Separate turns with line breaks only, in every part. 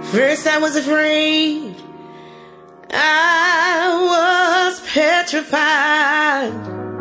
First I was afraid, I was petrified.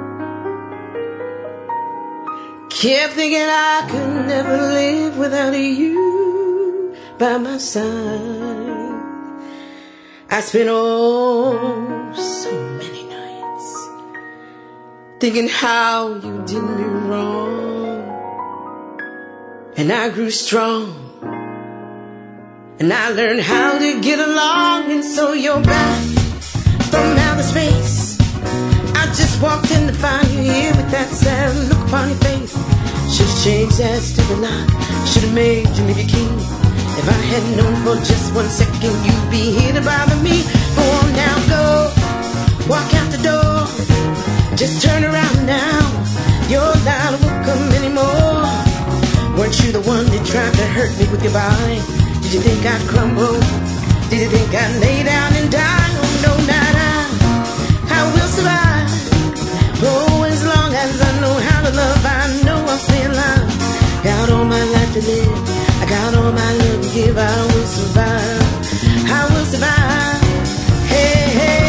Kept thinking I could never live without you by my side. I spent so many nights thinking how you did me wrong. And I grew strong, and I learned how to get along. And so you're back from outer space. I just walked in to find you here with that sad look upon your face. Should've changed that stupid lie, should've made you leave your key. If I had known for just 1 second you'd be here to bother me. Go on now, go, walk out the door. Just turn around now, your lie won't come anymore. Weren't you the one that tried to hurt me with your body? Did you think I'd crumble? Did you think I'd lay down and die? Oh no, not I will survive. Oh, as long as I know how to love, I know I'll stay alive. Got all my life to live, I got all my love to give. I will survive, I will survive. Hey, hey.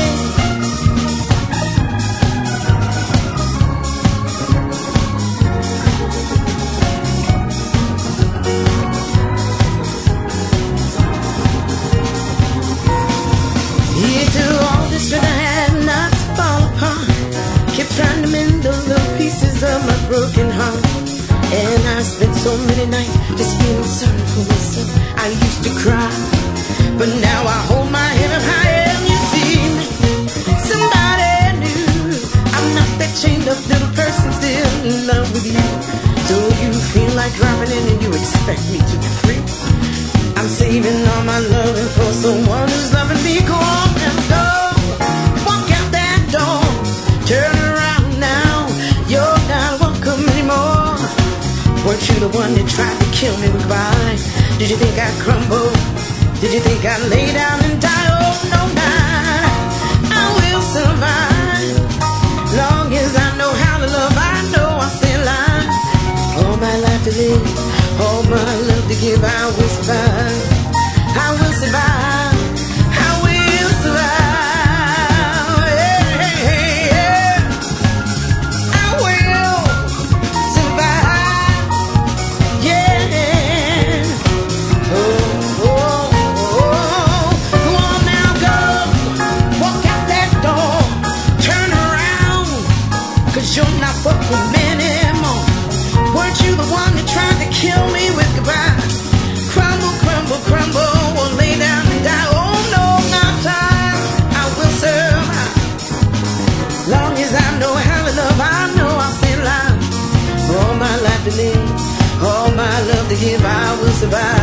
Trying to mend those little pieces of my broken heart. And I spent so many nights just feeling sorry for myself. I used to cry, but now I hold my head up high. And you see me, somebody new. I'm not that chained up little person still in love with you. So you feel like dropping in and you expect me to be free. I'm saving all my loving for someone who's loving me. Go on and go, walk out that door, turn around. Weren't you the one that tried to kill me with goodbye? Did you think I'd crumble? Did you think I'd lay down and die? Oh no, not I will survive. Long as I know how to love, I know I'll stay alive. All my life to live, all my love to give, I will survive. I will survive. I will survive. You're not fucking me anymore. Weren't you the one that tried to kill me with goodbye? Crumble, crumble, crumble, or lay down and die. Oh no, not time, I will survive. Long as I know how to love, I know I'll stay alive. All my life to live, all my love to give, I will survive.